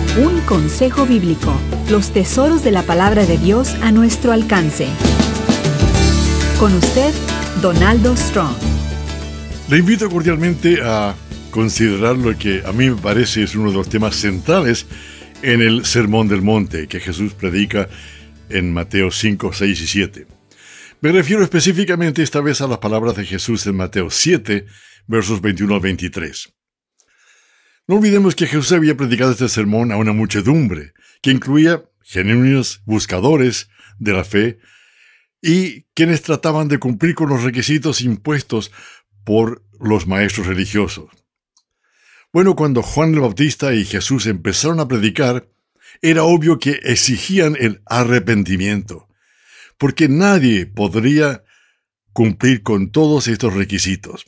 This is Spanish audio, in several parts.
Un consejo bíblico. Los tesoros de la palabra de Dios a nuestro alcance. Con usted, Donaldo Strong. Le invito cordialmente a considerar lo que a mí me parece es uno de los temas centrales en el Sermón del Monte que Jesús predica en Mateo 5, 6 y 7. Me refiero específicamente esta vez a las palabras de Jesús en Mateo 7, versos 21 al 23. No olvidemos que Jesús había predicado este sermón a una muchedumbre, que incluía genuinos buscadores de la fe y quienes trataban de cumplir con los requisitos impuestos por los maestros religiosos. Bueno, cuando Juan el Bautista y Jesús empezaron a predicar, era obvio que exigían el arrepentimiento, porque nadie podría cumplir con todos estos requisitos.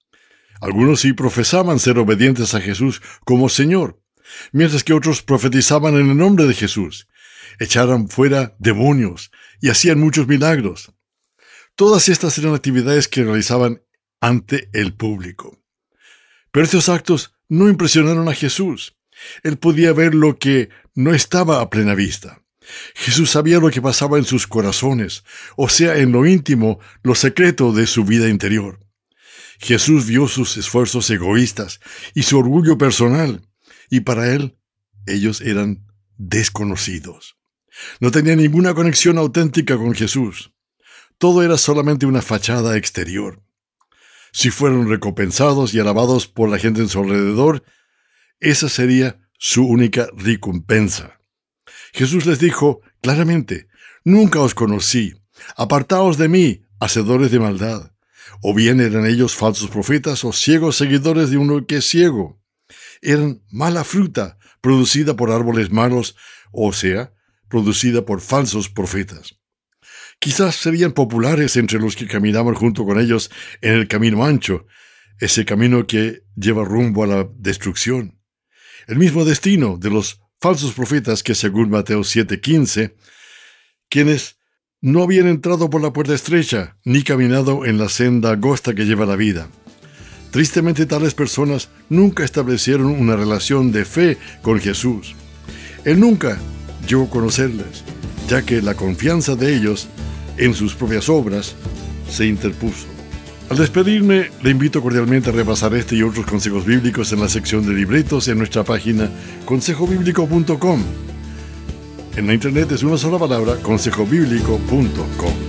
Algunos sí profesaban ser obedientes a Jesús como Señor, mientras que otros profetizaban en el nombre de Jesús, echaran fuera demonios y hacían muchos milagros. Todas estas eran actividades que realizaban ante el público. Pero estos actos no impresionaron a Jesús. Él podía ver lo que no estaba a plena vista. Jesús sabía lo que pasaba en sus corazones, o sea, en lo íntimo, lo secreto de su vida interior. Jesús vio sus esfuerzos egoístas y su orgullo personal, y para él, ellos eran desconocidos. No tenía ninguna conexión auténtica con Jesús. Todo era solamente una fachada exterior. Si fueron recompensados y alabados por la gente en su alrededor, esa sería su única recompensa. Jesús les dijo claramente: «Nunca os conocí, apartaos de mí, hacedores de maldad». O bien eran ellos falsos profetas o ciegos seguidores de uno que es ciego. Eran mala fruta producida por árboles malos, o sea, producida por falsos profetas. Quizás serían populares entre los que caminaban junto con ellos en el camino ancho, ese camino que lleva rumbo a la destrucción. El mismo destino de los falsos profetas que, según Mateo 7:15, quienes no habían entrado por la puerta estrecha, ni caminado en la senda angosta que lleva a la vida. Tristemente, tales personas nunca establecieron una relación de fe con Jesús. Él nunca llegó a conocerles, ya que la confianza de ellos en sus propias obras se interpuso. Al despedirme, le invito cordialmente a repasar este y otros consejos bíblicos en la sección de libretos en nuestra página consejobiblico.com. En la internet es una sola palabra, consejobiblico.com.